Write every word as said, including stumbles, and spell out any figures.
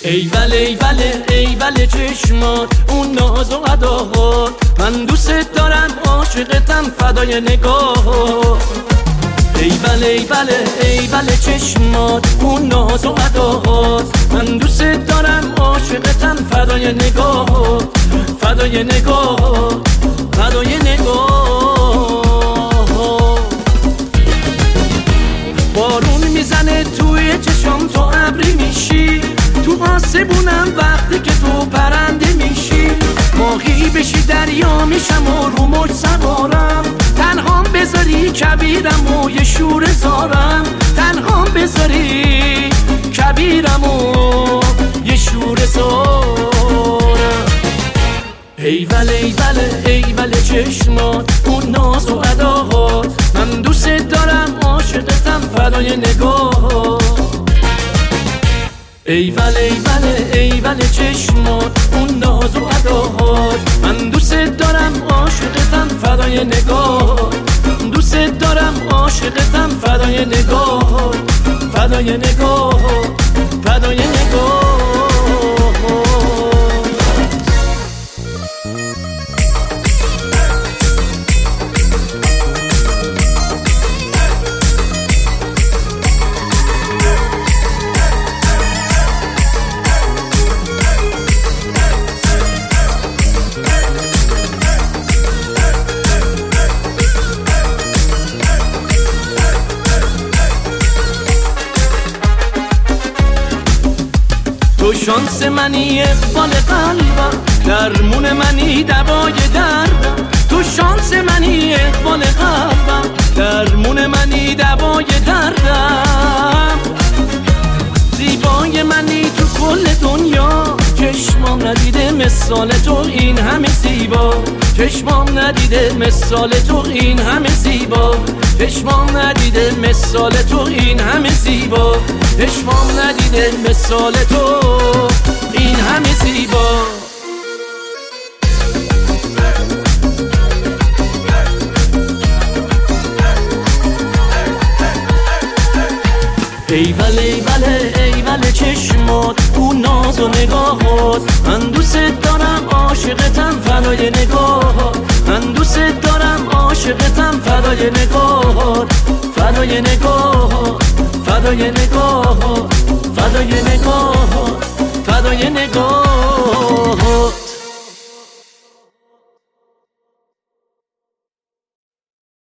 ای بله ای بله ای بله چشمات اون ناز و اداهات، من دوست دارم عاشقتم فدای نگاهات. ای بله ای بله ای بله چشمات اون ناز و اداهات، من دوست دارم عاشقتم فدای نگاهات، فدای نگاهات، فدای نگاهات. بارون میزنه توی چشام تو ابری میشی، تو آسمونم وقتی که تو پرنده میشی، ماهی بشی دریا میشم و رو موج سوارم، تنهام بذاری کبیرم و یه شور زارم، تنهام بذاری کبیرم و یه شور زارم. ای بله ای بله ای بله چشمات اون ناز و اداهات، من دوست دارم عاشقتم فدای نگاهات. ای بله ای بله ای بله چشمات اون ناز و اداهات، من دوست دارم عاشقتم فدای نگاهات، دوست دارم عاشقتم فدای نگاهات، فدای نگاهات، فدای نگاهات. تو شانس منی اقبال قلبم، درمون منی دوای دردم، تو شانس منی اقبال قلبم، درمون منی دوای دردم. زیبای منی تو کل دنیا، چشمام ندیده مثال تو این همه زیبا، چشمام ندیده مثال تو این همه زیبا، چشمام ندیده مثال تو این همه زیبا، چشمام ندیده مثال تو این همه زیبا. ای بله ای بله ای بله چشمات اون ناز و نگاهات، من دوست دارم عاشقتم فدای نگاهات، من دوست دارم عاشقتم فدای نگاهات، فدای نگاهات، فدای نگاهات، فدای نگاهات، فدای نگاهات.